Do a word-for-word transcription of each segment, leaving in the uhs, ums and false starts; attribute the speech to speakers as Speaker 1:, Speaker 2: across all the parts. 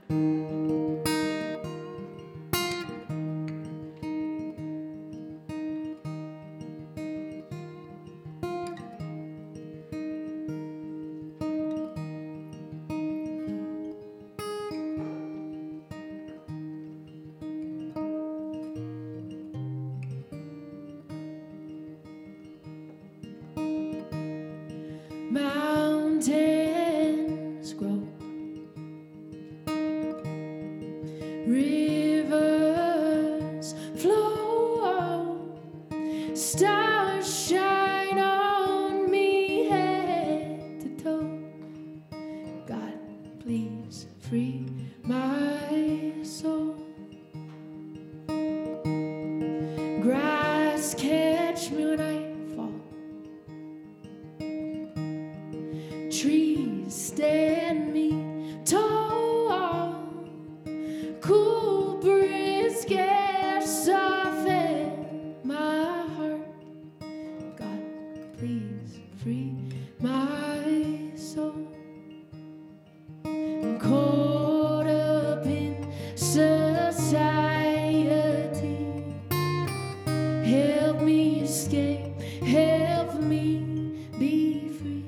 Speaker 1: Mountains grow, rivers flow, stars shine on me head to toe. God, please free my soul. Grass catch me when I fall. Trees stand me tall. Cool breeze gets soften my heart. God, please free my soul. I'm caught up in society. Help me escape. Help me be free.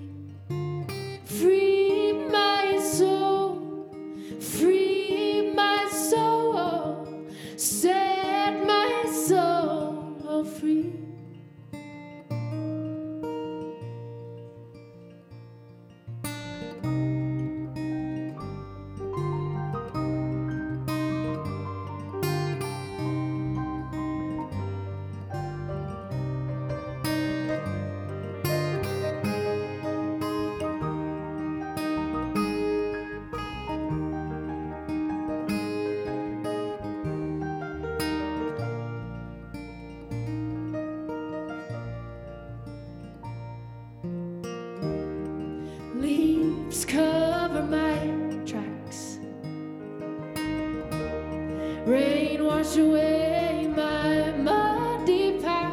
Speaker 1: Free my soul, free my soul, set my soul free. Leaves cover my tracks. Rain wash away my muddy path.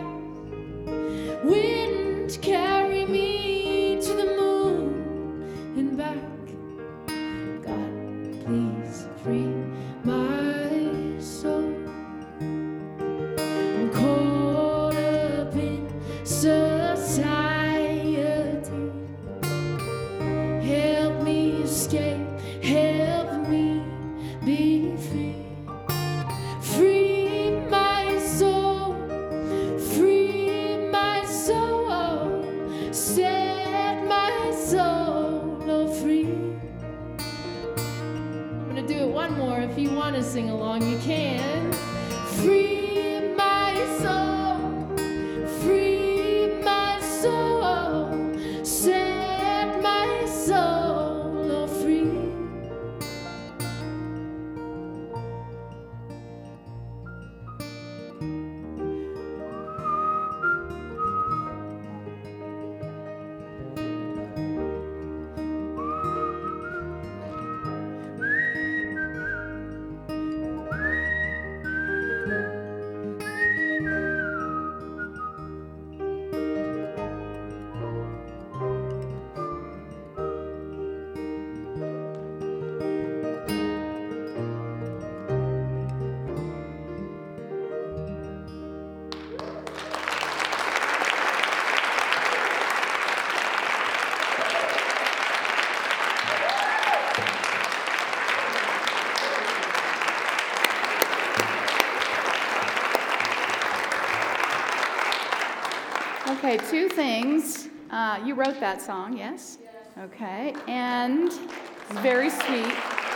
Speaker 1: Wind carry me to the moon and back. God, please free my soul. I'm caught up in society. Help me escape, help me be free. Free my soul, free my soul, set my soul free. I'm gonna do it one more. If you want to sing along, you can. Free my soul, free my soul, set my soul free.
Speaker 2: Okay, two things. Uh, you wrote that song, yes? Yes. Okay, and it's very sweet.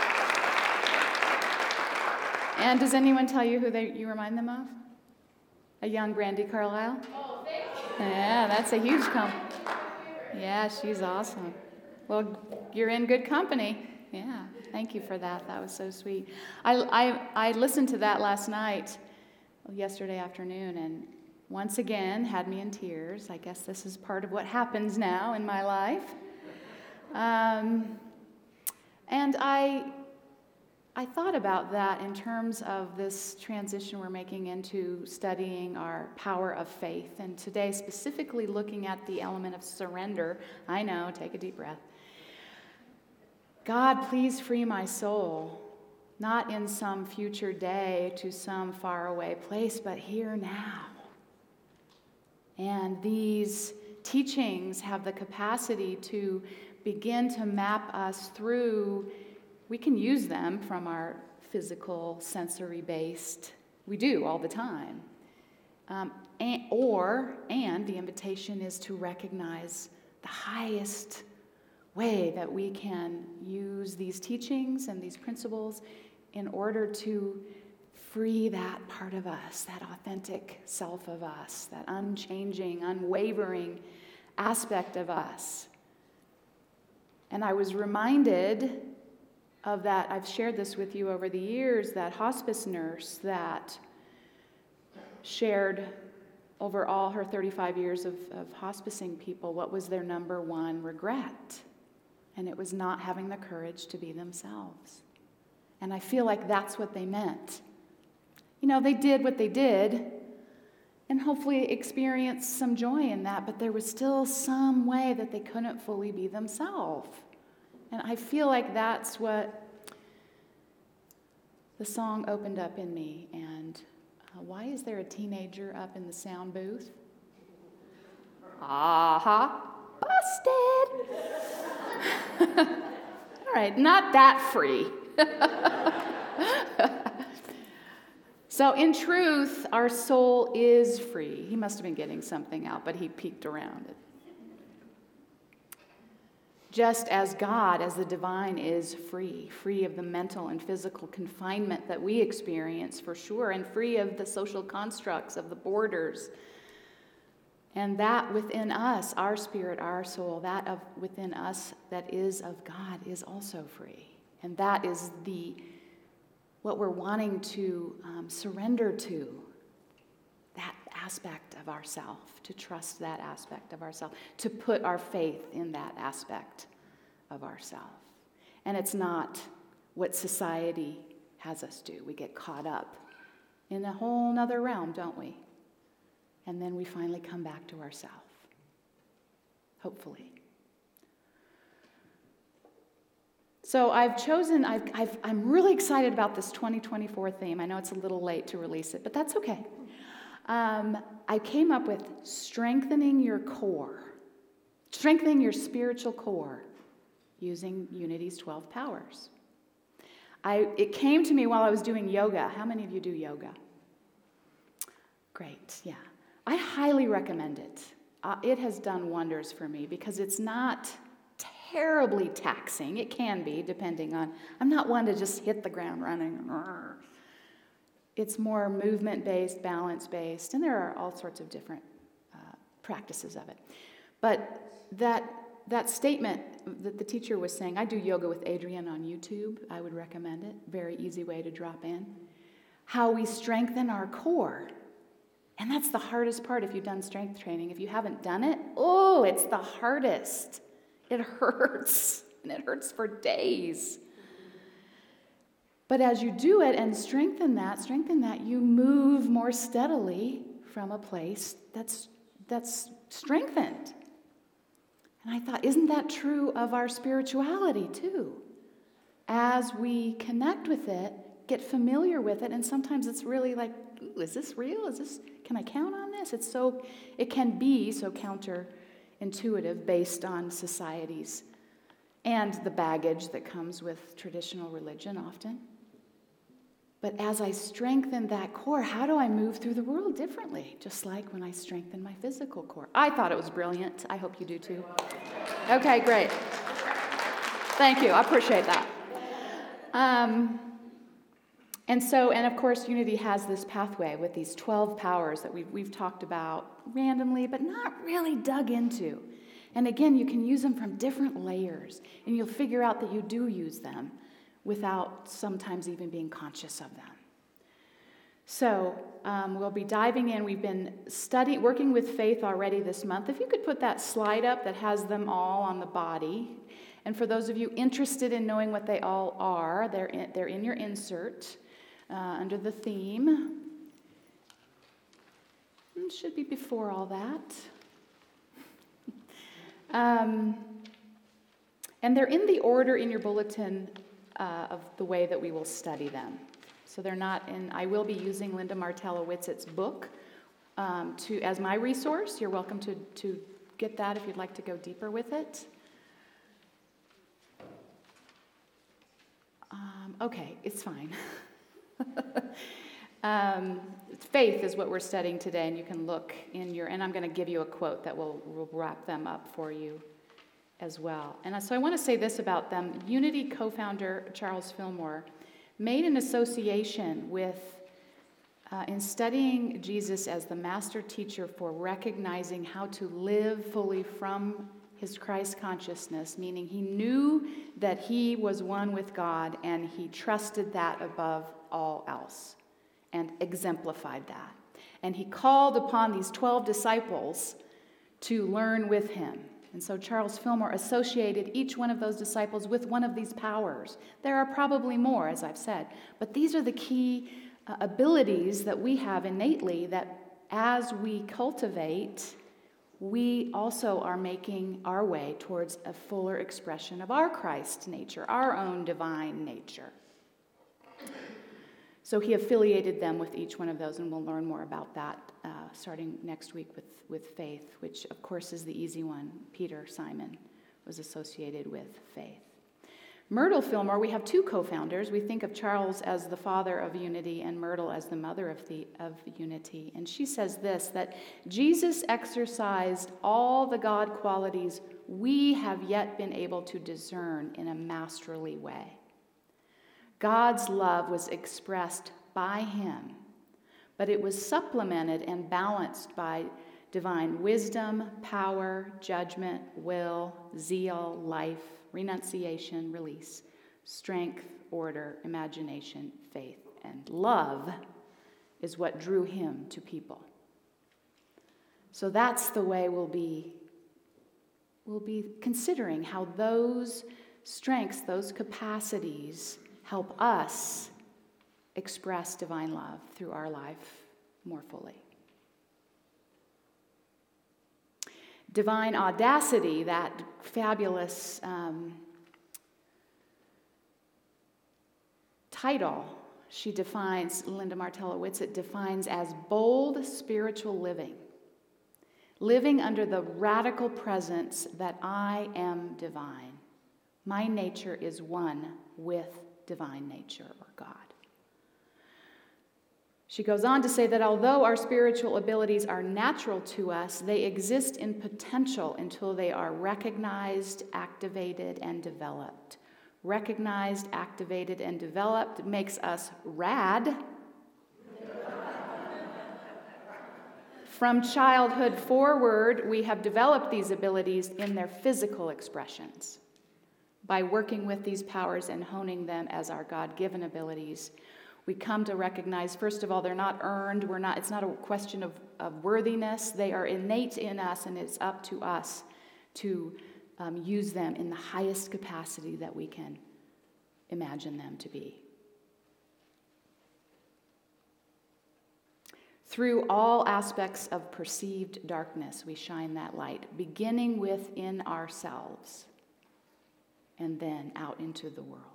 Speaker 2: And does anyone tell you who they, you remind them of? A young Brandi Carlile?
Speaker 1: Oh, thank you.
Speaker 2: Yeah, that's a huge compliment. Yeah, she's awesome. Well, you're in good company. Yeah, thank you for that. That was so sweet. I, I, I listened to that last night, yesterday afternoon, and once again had me in tears. I guess this is part of what happens now in my life. Um, and I, I thought about that in terms of this transition we're making into studying our power of faith, and today specifically looking at the element of surrender. I know, take a deep breath. God, please free my soul. not in some future day to some faraway place, but here now. And these teachings have the capacity to begin to map us through. We can use them from our physical, sensory-based, we do all the time. Um, and, or, and the invitation is to recognize the highest way that we can use these teachings and these principles in order to free that part of us, that authentic self of us, that unchanging, unwavering aspect of us. And I was reminded of that. I've shared this with you over the years, that hospice nurse that shared over all her thirty-five years of, of hospicing people what was their number one regret. And it was not having the courage to be themselves. And I feel like that's what they meant. You know, they did what they did and hopefully experienced some joy in that, but there was still some way that they couldn't fully be themselves. And I feel like that's what the song opened up in me. And uh, why is there a teenager up in the sound booth? Aha, busted. All right, not that free. So in truth, our soul is free. He must have been getting something out, but he peeked around it. Just as God, as the divine, is free, free of the mental and physical confinement that we experience for sure, and free of the social constructs of the borders. And that within us, our spirit, our soul, that of within us that is of God is also free. And that is the what we're wanting to um, surrender to, that aspect of ourself, to trust that aspect of ourself, to put our faith in that aspect of ourself. And it's not what society has us do. We get caught up in a whole nother realm, don't we? And then we finally come back to ourselves, hopefully. So I've chosen, I've, I've, I'm really excited about this twenty twenty-four theme. I know it's a little late to release it, but that's okay. Um, I came up with strengthening your core, strengthening your spiritual core using Unity's twelve powers. I, it came to me while I was doing yoga. How many of you do yoga? Great, yeah. I highly recommend it. Uh, it has done wonders for me because it's not terribly taxing. It can be, depending on, I'm not one to just hit the ground running. It's more movement-based, balance-based, and there are all sorts of different uh, practices of it. But that that statement that the teacher was saying, I do yoga with Adrienne on YouTube. I would recommend it. Very easy way to drop in. How we strengthen our core. And that's the hardest part if you've done strength training. If you haven't done it, oh, it's the hardest. It hurts, and it hurts for days. But as you do it and strengthen that, strengthen that, you move more steadily from a place that's that's strengthened. And I thought, isn't that true of our spirituality too? As we connect with it, get familiar with it, and sometimes it's really like, ooh, is this real? Is this, can I count on this? It's so, it can be so counterintuitive based on societies and the baggage that comes with traditional religion often. But as I strengthen that core, how do I move through the world differently? Just like when I strengthen my physical core. I thought it was brilliant. I hope you do too. Okay, great. Thank you. I appreciate that. Um, and so, and of course, Unity has this pathway with these twelve powers that we've, we've talked about randomly, but not really dug into. And again, you can use them from different layers, and you'll figure out that you do use them without sometimes even being conscious of them. So um, we'll be diving in. We've been studying, working with faith already this month. If you could put that slide up that has them all on the body. And for those of you interested in knowing what they all are, they're in, they're in your insert uh, under the theme. It should be before all that. um, and they're in the order in your bulletin uh, of the way that we will study them. So they're not in, I will be using Linda Martella-Witzett's book um, to as my resource. You're welcome to, to get that if you'd like to go deeper with it. Um, okay, it's fine. um, faith is what we're studying today, and you can look in your, and I'm going to give you a quote that will, will wrap them up for you as well. And so I want to say this about them. Unity co-founder Charles Fillmore made an association with, uh, in studying Jesus as the master teacher for recognizing how to live fully from his Christ consciousness, meaning he knew that he was one with God and he trusted that above all else and exemplified that. And he called upon these twelve disciples to learn with him. And so Charles Fillmore associated each one of those disciples with one of these powers. There are probably more, as I've said, but these are the key uh, abilities that we have innately that as we cultivate, we also are making our way towards a fuller expression of our Christ nature, our own divine nature. So he affiliated them with each one of those, and we'll learn more about that uh, starting next week with, with faith, which, of course, is the easy one. Peter, Simon, was associated with faith. Myrtle Fillmore, we have two co-founders. We think of Charles as the father of unity and Myrtle as the mother of, the, of unity. And she says this, that Jesus exercised all the God qualities we have yet been able to discern in a masterly way. God's love was expressed by him, but it was supplemented and balanced by divine wisdom, power, judgment, will, zeal, life, renunciation, release, strength, order, imagination, faith, and love is what drew him to people. So that's the way we'll be, we'll be considering how those strengths, those capacities help us express divine love through our life more fully. Divine audacity, that fabulous um, title, she defines, Linda Martella-Witzett defines as bold spiritual living, living under the radical presence that I am divine. My nature is one with divine nature or God. She goes on to say that although our spiritual abilities are natural to us, they exist in potential until they are recognized, activated, and developed. Recognized, activated, and developed makes us rad. From childhood forward, we have developed these abilities in their physical expressions. By working with these powers and honing them as our God-given abilities, we come to recognize, first of all, they're not earned. We're not. It's not a question of, of worthiness. They are innate in us, and it's up to us to um, use them in the highest capacity that we can imagine them to be. Through all aspects of perceived darkness, we shine that light, beginning within ourselves and then out into the world.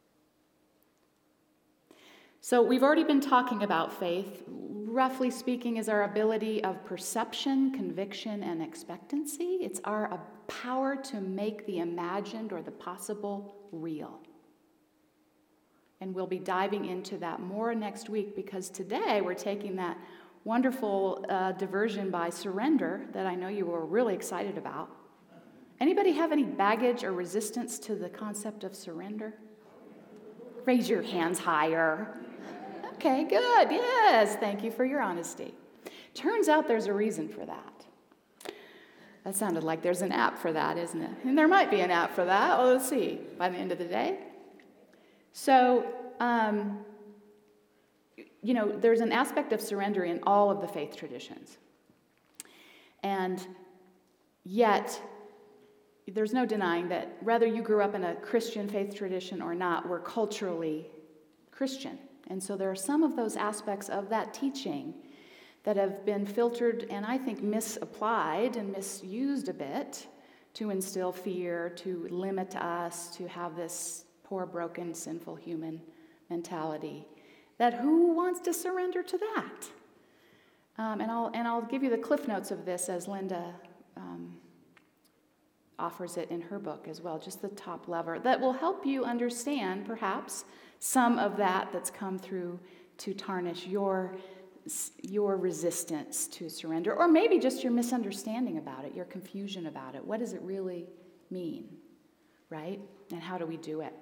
Speaker 2: So we've already been talking about faith. Roughly speaking, is our ability of perception, conviction, and expectancy. It's our uh, power to make the imagined or the possible real. And we'll be diving into that more next week, because today we're taking that wonderful uh, diversion by surrender that I know you were really excited about. Anybody have any baggage or resistance to the concept of surrender? Raise your hands higher. Okay, good. Yes, thank you for your honesty. Turns out there's a reason for that. That sounded like there's an app for that, isn't it? And there might be an app for that. Well, let's see by the end of the day. So, um, you know, there's an aspect of surrender in all of the faith traditions. And yet, there's no denying that whether you grew up in a Christian faith tradition or not, we're culturally Christian. And so there are some of those aspects of that teaching that have been filtered and I think misapplied and misused a bit to instill fear, to limit us, to have this poor, broken, sinful human mentality. That who wants to surrender to that? Um, and I'll and I'll give you the cliff notes of this as Linda um, offers it in her book as well, just the top level, that will help you understand, perhaps, some of that that's come through to tarnish your, your resistance to surrender, or maybe just your misunderstanding about it, your confusion about it. What does it really mean, right? And how do we do it?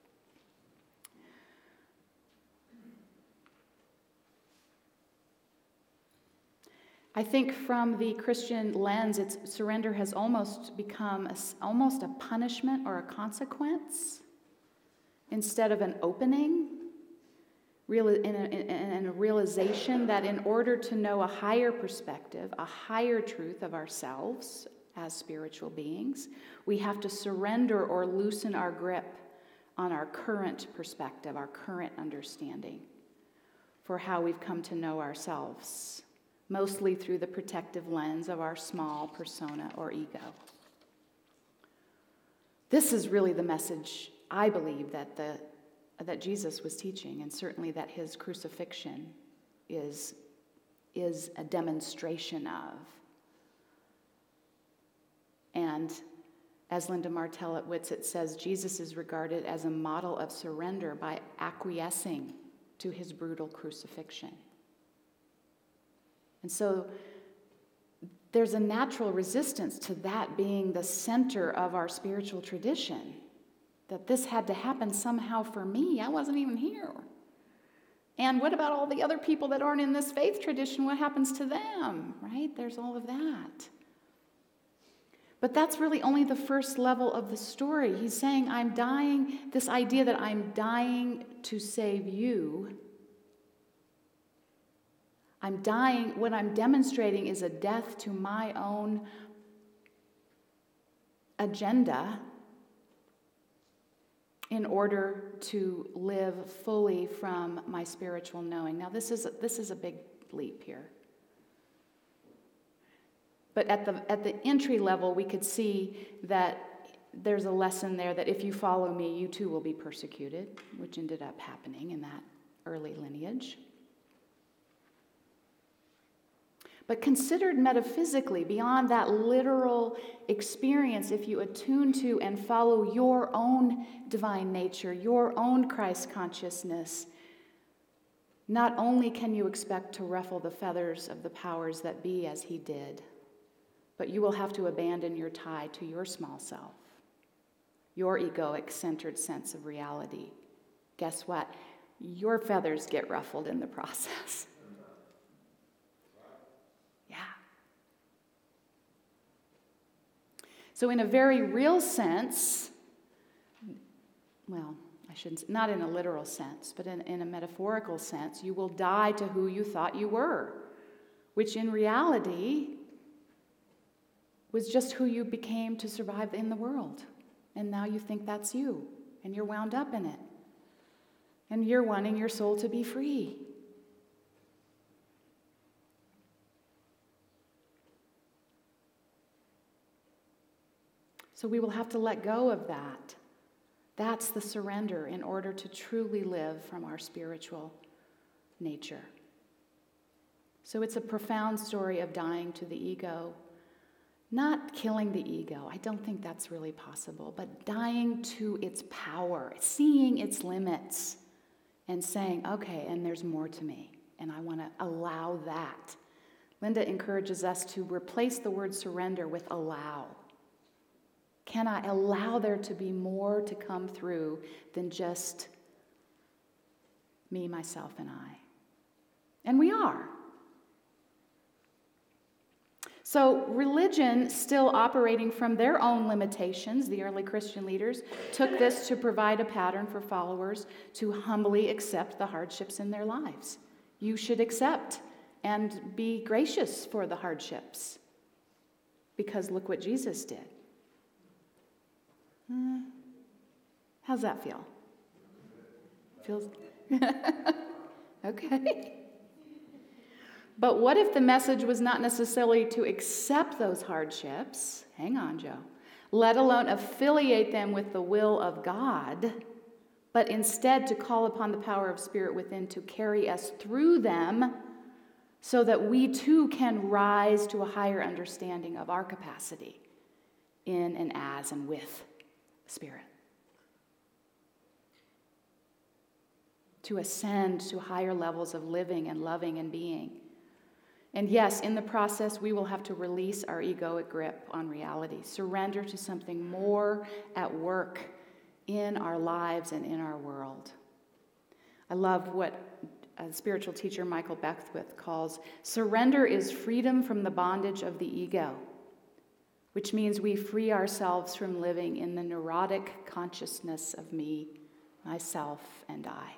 Speaker 2: I think from the Christian lens, it's, surrender has almost become a, almost a punishment or a consequence instead of an opening, real, in, a, in a realization that in order to know a higher perspective, a higher truth of ourselves as spiritual beings, we have to surrender or loosen our grip on our current perspective, our current understanding for how we've come to know ourselves, mostly through the protective lens of our small persona or ego. This is really the message, I believe, that the that Jesus was teaching, and certainly that his crucifixion is, is a demonstration of. And as Linda Martell at Whitsitt says, Jesus is regarded as a model of surrender by acquiescing to his brutal crucifixion. And so there's a natural resistance to that being the center of our spiritual tradition, that this had to happen somehow for me. I wasn't even here. And what about all the other people that aren't in this faith tradition? What happens to them, right? There's all of that. But that's really only the first level of the story. He's saying, I'm dying, this idea that I'm dying to save you. I'm dying, what I'm demonstrating is a death to my own agenda in order to live fully from my spiritual knowing. Now, this is a, this is a big leap here. But at the at the entry level, we could see that there's a lesson there that if you follow me, you too will be persecuted, which ended up happening in that early lineage. But considered metaphysically, beyond that literal experience, if you attune to and follow your own divine nature, your own Christ consciousness, not only can you expect to ruffle the feathers of the powers that be as he did, but you will have to abandon your tie to your small self, your egoic-centered sense of reality. Guess what? Your feathers get ruffled in the process. Yeah. So in a very real sense, well, I shouldn't, not in a literal sense, but in, in a metaphorical sense, you will die to who you thought you were, which in reality was just who you became to survive in the world. And now you think that's you, and you're wound up in it. And you're wanting your soul to be free. So we will have to let go of that. That's the surrender in order to truly live from our spiritual nature. So it's a profound story of dying to the ego. Not killing the ego, I don't think that's really possible, but dying to its power, seeing its limits, and saying, okay, and there's more to me, and I want to allow that. Linda encourages us to replace the word surrender with allow. Can I allow there to be more to come through than just me, myself, and I? And we are. So religion, still operating from their own limitations, the early Christian leaders took this to provide a pattern for followers to humbly accept the hardships in their lives. You should accept and be gracious for the hardships, because look what Jesus did. Hmm. How's that feel? Feels okay. But what if the message was not necessarily to accept those hardships, hang on, Joe, let alone affiliate them with the will of God, but instead to call upon the power of Spirit within to carry us through them so that we too can rise to a higher understanding of our capacity in and as and with Spirit. To ascend to higher levels of living and loving and being. And yes, in the process, we will have to release our egoic grip on reality, surrender to something more at work in our lives and in our world. I love what a spiritual teacher Michael Beckwith calls surrender is freedom from the bondage of the ego, which means we free ourselves from living in the neurotic consciousness of me, myself, and I.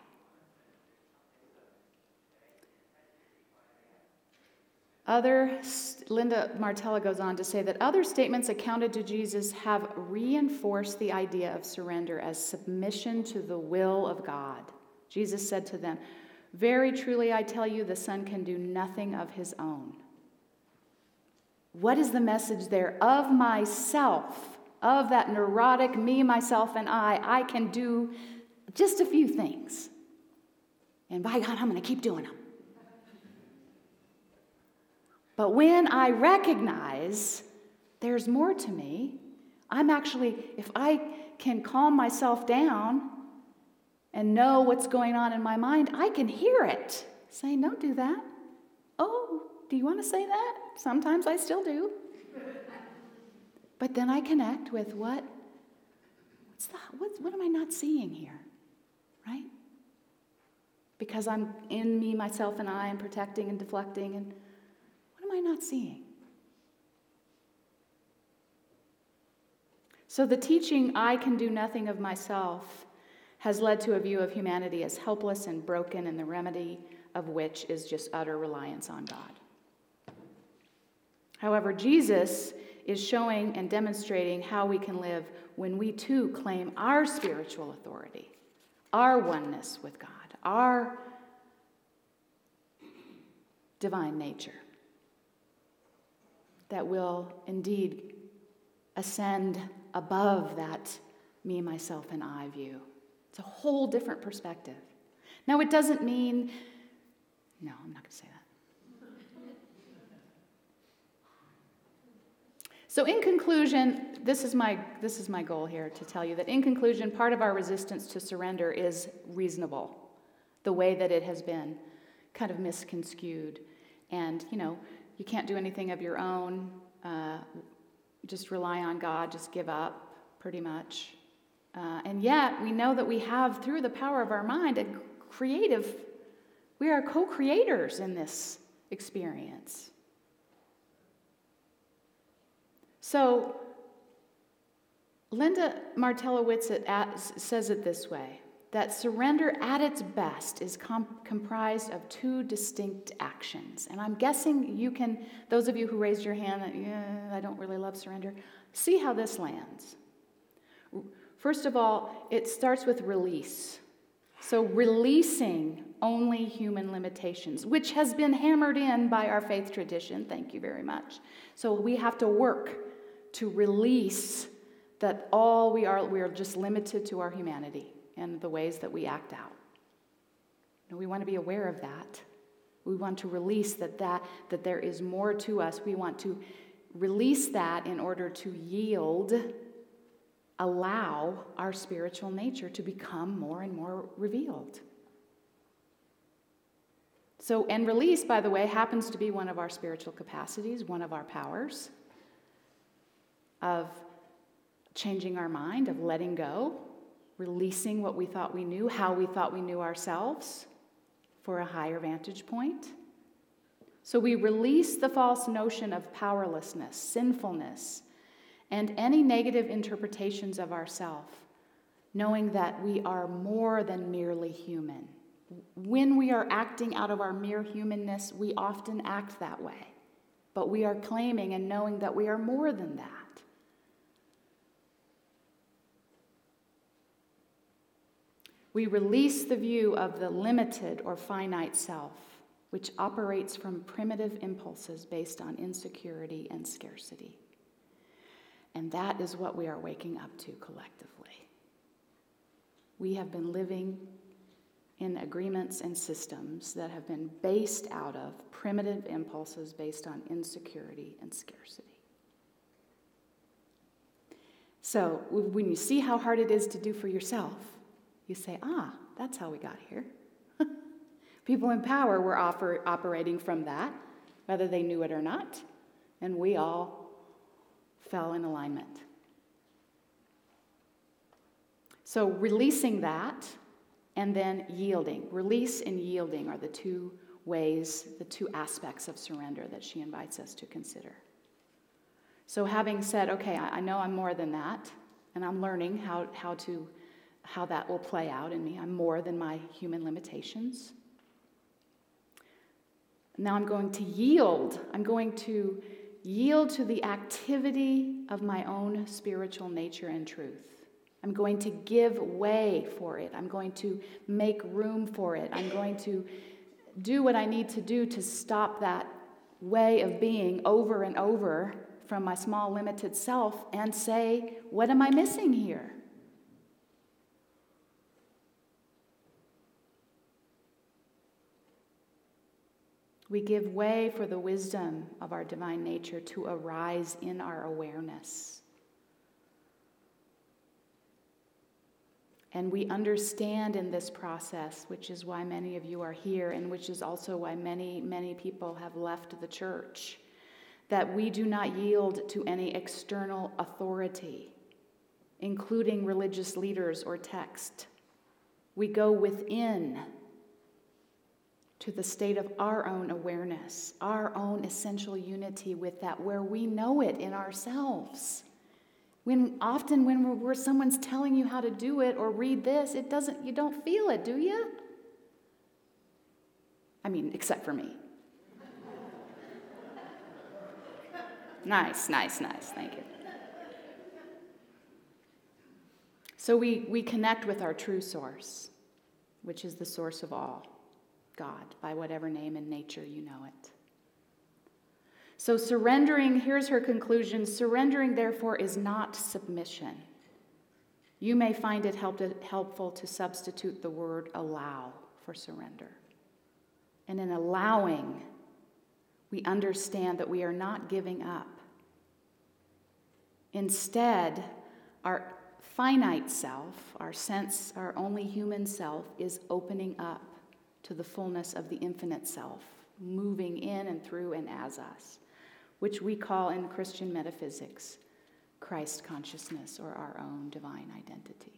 Speaker 2: Other, Linda Martella goes on to say that other statements accounted to Jesus have reinforced the idea of surrender as submission to the will of God. Jesus said to them, "Very truly I tell you, the Son can do nothing of his own." What is the message there? Of myself, of that neurotic me, myself, and I, I can do just a few things. And by God, I'm going to keep doing them. But when I recognize there's more to me, I'm actually, if I can calm myself down and know what's going on in my mind, I can hear it saying, don't do that. Oh, do you want to say that? Sometimes I still do. But then I connect with what, what's the, what, what am I not seeing here, right? Because I'm in me, myself, and I, and protecting and deflecting, and what am I not seeing? So the teaching, I can do nothing of myself, has led to a view of humanity as helpless and broken, and the remedy of which is just utter reliance on God. However, Jesus is showing and demonstrating how we can live when we too claim our spiritual authority, our oneness with God, our divine nature that will indeed ascend above that me, myself, and I view. It's a whole different perspective. Now, it doesn't mean, no, I'm not going to say that. So in conclusion, this is my this is my goal here to tell you that in conclusion, part of our resistance to surrender is reasonable, the way that it has been kind of misconstrued. And, you know, you can't do anything of your own, uh, just rely on God, just give up, pretty much. Uh, and yet, we know that we have, through the power of our mind, a creative, we are co-creators in this experience. So, Linda Martella-Whitsitt says it this way, that surrender at its best is com- comprised of two distinct actions. And I'm guessing you can, those of you who raised your hand, that, yeah, I don't really love surrender, see how this lands. First of all, it starts with release. So releasing only human limitations, which has been hammered in by our faith tradition. Thank you very much. So we have to work to release that all we are, we are just limited to our humanity and the ways that we act out. And we want to be aware of that. We want to release that, that, that there is more to us. We want to release that in order to yield, allow our spiritual nature to become more and more revealed. So, and release, by the way, happens to be one of our spiritual capacities, one of our powers of changing our mind, of letting go, releasing what we thought we knew, how we thought we knew ourselves for a higher vantage point. So we release the false notion of powerlessness, sinfulness, and any negative interpretations of ourself, knowing that we are more than merely human. When we are acting out of our mere humanness, we often act that way. But we are claiming and knowing that we are more than that. We release the view of the limited or finite self, which operates from primitive impulses based on insecurity and scarcity. And that is what we are waking up to collectively. we have been living in agreements and systems that have been based out of primitive impulses based on insecurity and scarcity. So when you see how hard it is to do for yourself, you say, ah, that's how we got here. People in power were offer, operating from that, whether they knew it or not, and we all fell in alignment. So releasing that and then yielding. Release and yielding are the two ways, the two aspects of surrender that she invites us to consider. So having said, okay, I know I'm more than that, and I'm learning how, how to how that will play out in me. I'm more than my human limitations. Now I'm going to yield. I'm going to yield to the activity of my own spiritual nature and truth. I'm going to give way for it. I'm going to make room for it. I'm going to do what I need to do to stop that way of being over and over from my small, limited self and say, what am I missing here? We give way for the wisdom of our divine nature to arise in our awareness. And we understand in this process, which is why many of you are here, and which is also why many, many people have left the church, that we do not yield to any external authority, including religious leaders or text. We go within to the state of our own awareness, our own essential unity with that, where we know it in ourselves. When often when we're, where someone's telling you how to do it or read this, it doesn't, you don't feel it, do you? I mean, except for me. Nice, nice, nice, thank you. So we, we connect with our true source, which is the source of all, God, by whatever name and nature you know it. So surrendering, here's her conclusion, surrendering, therefore, is not submission. You may find it help, helpful to substitute the word allow for surrender. And in allowing, we understand that we are not giving up. Instead, our finite self, our sense, our only human self, is opening up to the fullness of the infinite self, moving in and through and as us, which we call in Christian metaphysics Christ consciousness, or our own divine identity.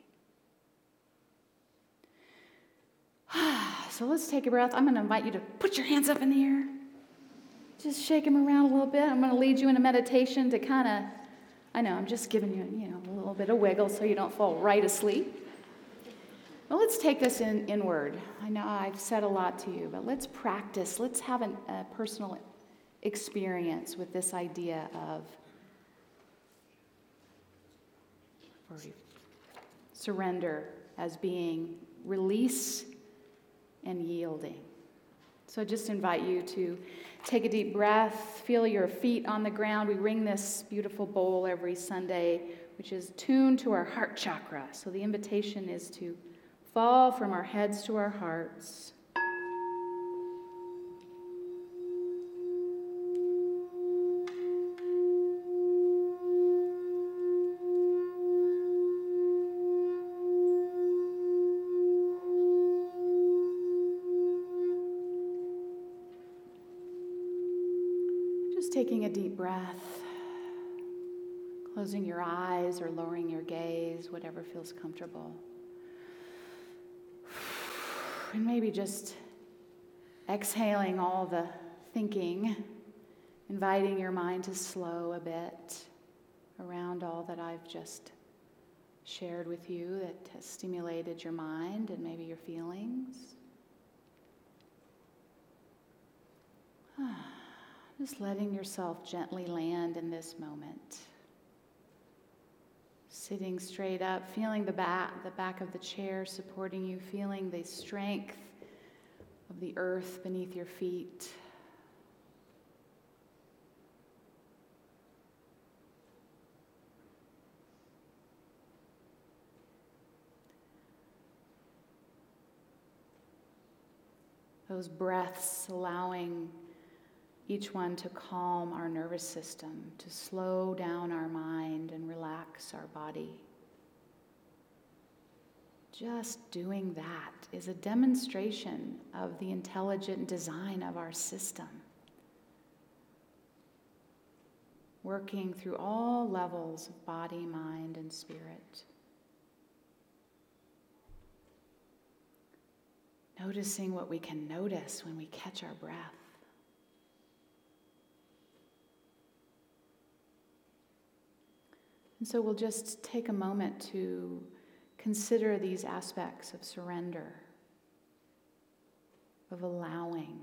Speaker 2: So let's take a breath. I'm going to invite you to put your hands up in the air. Just shake them around a little bit. I'm going to lead you in a meditation to kind of, I know, I'm just giving you, you know, a little bit of wiggle so you don't fall right asleep. Well, let's take this in, inward. I know I've said a lot to you, but let's practice. Let's have an, a personal experience with this idea of surrender as being release and yielding. So I just invite you to take a deep breath, feel your feet on the ground. We ring this beautiful bowl every Sunday, which is tuned to our heart chakra. So the invitation is to fall from our heads to our hearts. Just taking a deep breath, closing your eyes or lowering your gaze, whatever feels comfortable. And maybe just exhaling all the thinking, inviting your mind to slow a bit around all that I've just shared with you that has stimulated your mind and maybe your feelings. Just letting yourself gently land in this moment. Sitting straight up, feeling the back, the back of the chair supporting you, feeling the strength of the earth beneath your feet. those breaths, allowing each one to calm our nervous system, to slow down our mind and relax our body. Just doing that is a demonstration of the intelligent design of our system, working through all levels of body, mind, and spirit. Noticing what we can notice when we catch our breath. And so we'll just take a moment to consider these aspects of surrender, of allowing,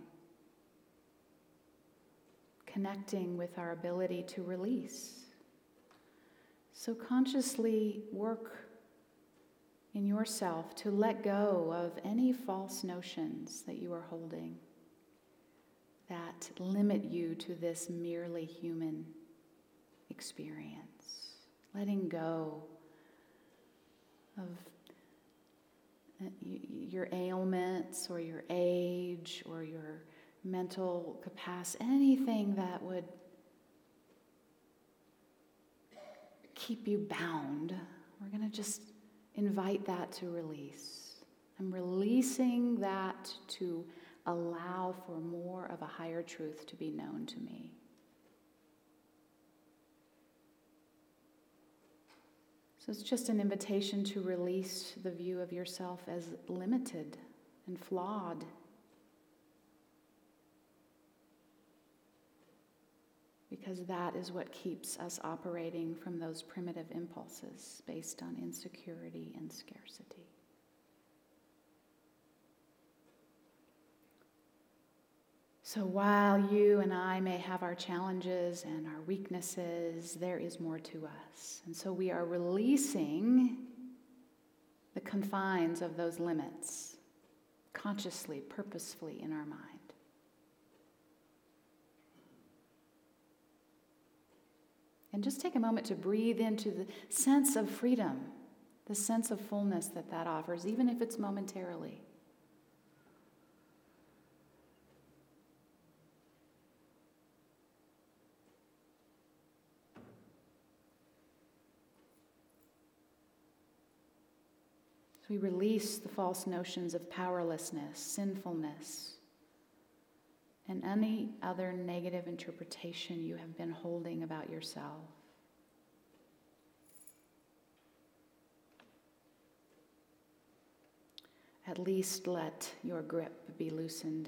Speaker 2: connecting with our ability to release. So consciously work in yourself to let go of any false notions that you are holding that limit you to this merely human experience. Letting go of your ailments or your age or your mental capacity, anything that would keep you bound. We're going to just invite that to release. I'm releasing that to allow for more of a higher truth to be known to me. So it's just an invitation to release the view of yourself as limited and flawed. Because that is what keeps us operating from those primitive impulses based on insecurity and scarcity. So while you and I may have our challenges and our weaknesses, there is more to us. And so we are releasing the confines of those limits consciously, purposefully in our mind. And just take a moment to breathe into the sense of freedom, the sense of fullness that that offers, even if it's momentarily. So we release the false notions of powerlessness, sinfulness, and any other negative interpretation you have been holding about yourself. At least let your grip be loosened.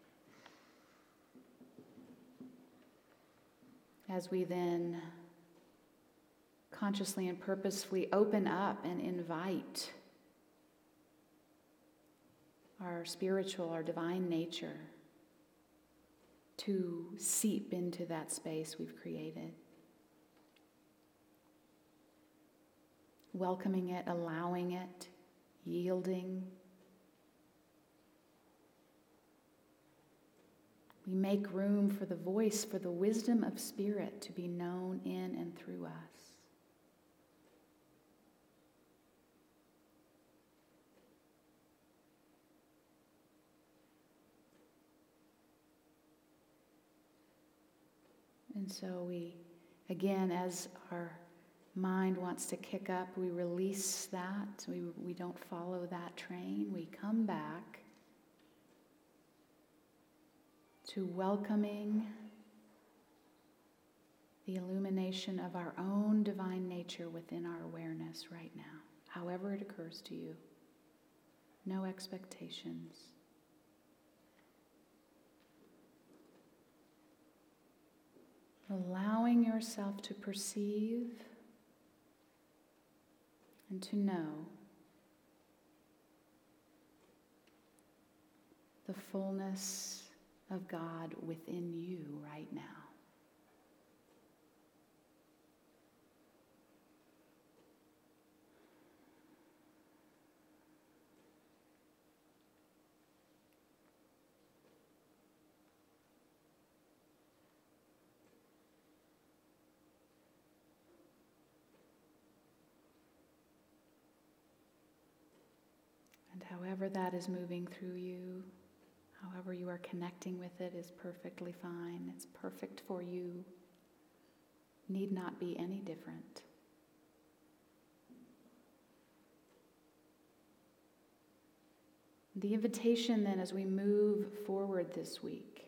Speaker 2: As we then consciously and purposefully open up and invite our spiritual, our divine nature to seep into that space we've created. Welcoming it, allowing it, yielding. We make room for the voice, for the wisdom of spirit to be known in and through us. And so we, again, as our mind wants to kick up, we release that. We, we don't follow that train. We come back to welcoming the illumination of our own divine nature within our awareness right now, however it occurs to you. No expectations. Allowing yourself to perceive and to know the fullness of God within you right now. And however that is moving through you, However you are connecting with it is perfectly fine. It's perfect for you. Need not be any different. The invitation then as we move forward this week,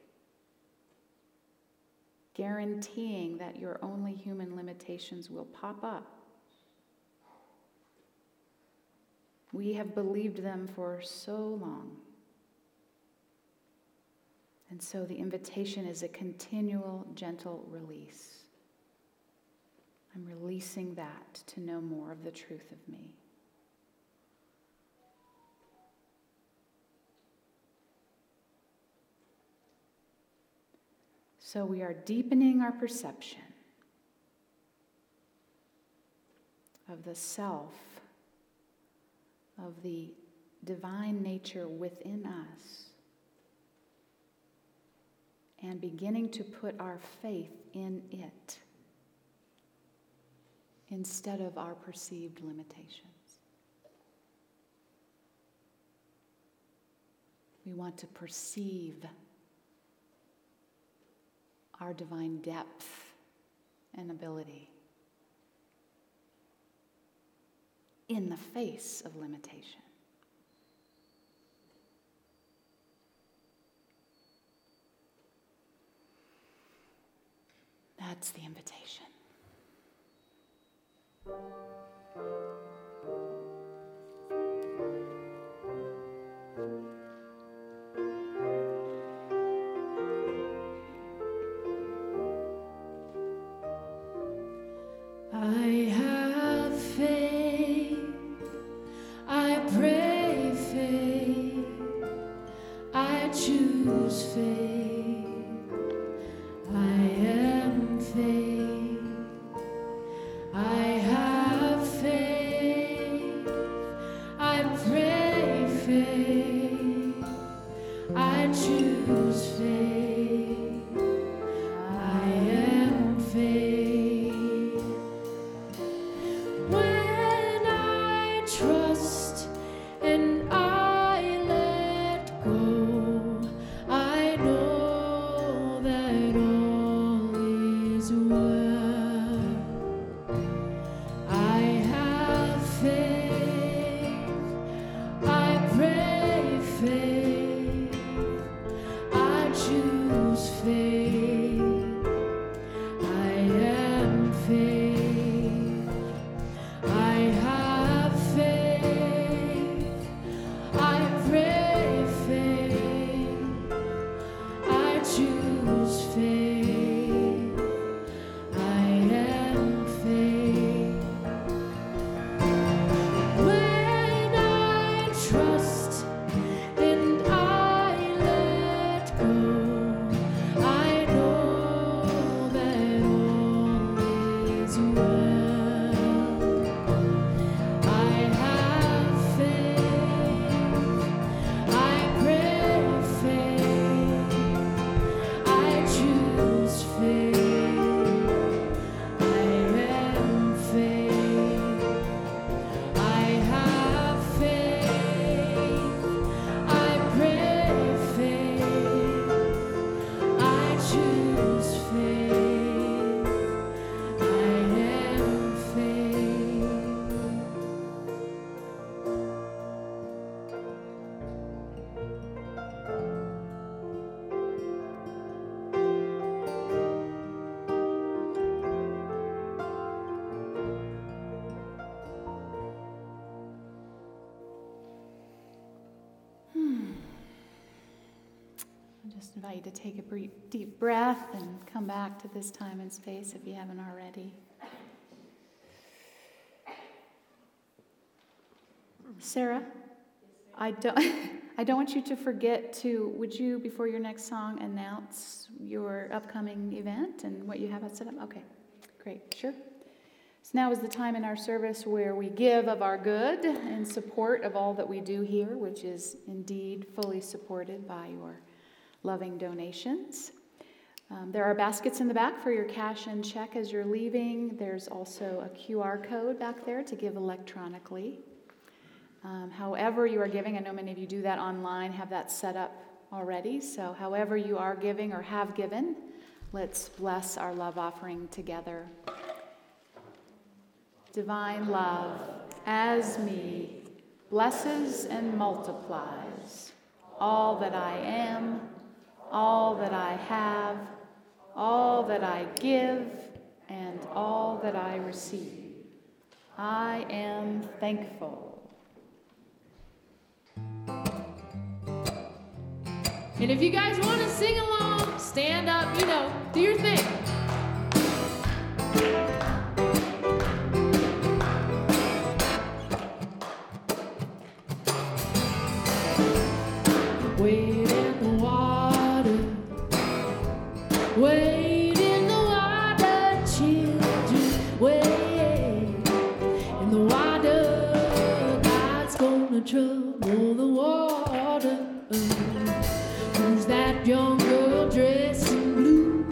Speaker 2: guaranteeing that your only human limitations will pop up. We have believed them for so long. And so the invitation is a continual, gentle release. I'm releasing that to know more of the truth of me. So we are deepening our perception of the self, of the divine nature within us, and beginning to put our faith in it instead of our perceived limitations. We want to perceive our divine depth and ability in the face of limitation. That's the invitation.
Speaker 1: I have faith, I pray faith, I choose faith, I am faith, I have faith, I pray faith, I choose faith, I am faith. When I trust and I let go, I know that all is well. I have faith, I pray faith, I choose faith, I am faith. I have faith, I pray faith, I choose faith, I am faith. When I trust and I let go, I know that all is well. I have faith, I pray faith, I choose faith, I am faith. I have faith, I pray faith, I choose faith, I am faith.
Speaker 2: I just invite you to take a brief, deep breath and come back to this time and space if you haven't already. Sarah, I don't, I don't want you to forget to, would you, before your next song, announce your upcoming event and what you have set up? Okay, great, sure. So now is the time in our service where we give of our good in support of all that we do here, which is indeed fully supported by your loving donations. Um, there are baskets in the back for your cash and check as you're leaving. There's also a Q R code back there to give electronically. Um, however you are giving, I know many of you do that online, have that set up already. So however you are giving or have given, let's bless our love offering together. Divine love, as me, blesses and multiplies all that I am, all that I have, all that I give, and all that I receive. I am thankful.
Speaker 1: And if you guys want to sing along, stand up, you know, do your thing. Wade in the water, wade in the water, children, wade in the water. God's gonna trouble the water. Who's that young girl dressed in blue?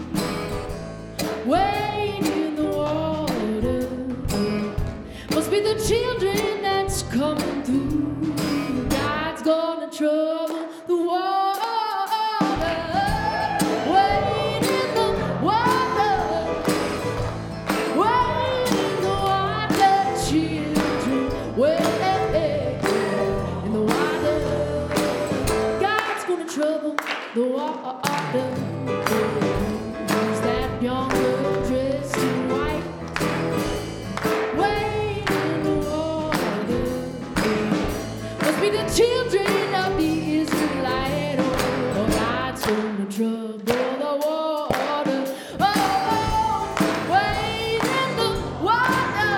Speaker 1: Wade in the water. Must be the children that's coming through. God's gonna trouble the water. Wade in the water. Wade in the water, children. Wade in the water. God's gonna trouble the water. Who's that young girl dressed in white? Wade in the water. Must be the children of the Israelite. Oh, God's gonna trouble the water. Oh, wade in the water.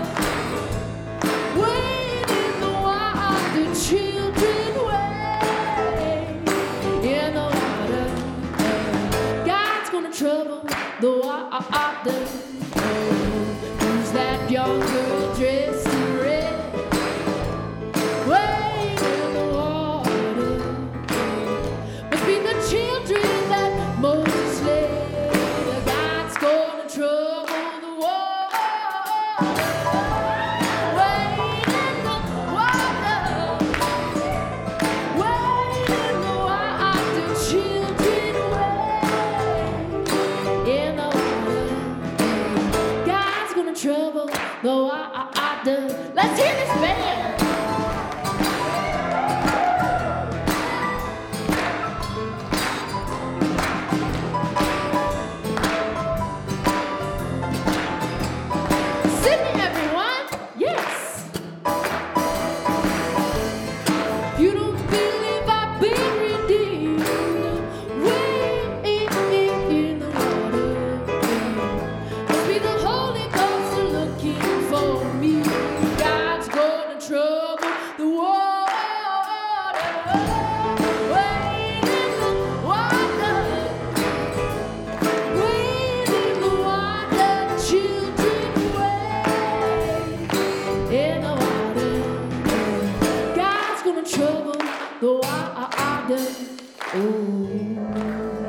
Speaker 1: Wade in the water, children, wade in the water. God's gonna trouble the water. Oh, who's that young girl dressed in red? Wade in the water. Must be the children that Moses led. God's gonna trouble the water. Wade in the water. Wade in the water, children, wade in the water. God's gonna trouble the water. Let's hear this band. Sydney, everyone. Yes. If you don't believe I've been redeemed, wade in the water. Must be the Holy Ghost looking for me. God's gonna trouble the water. Wade in the water. Wade in the water, children, wade in the water. God's gonna trouble the water. Oh.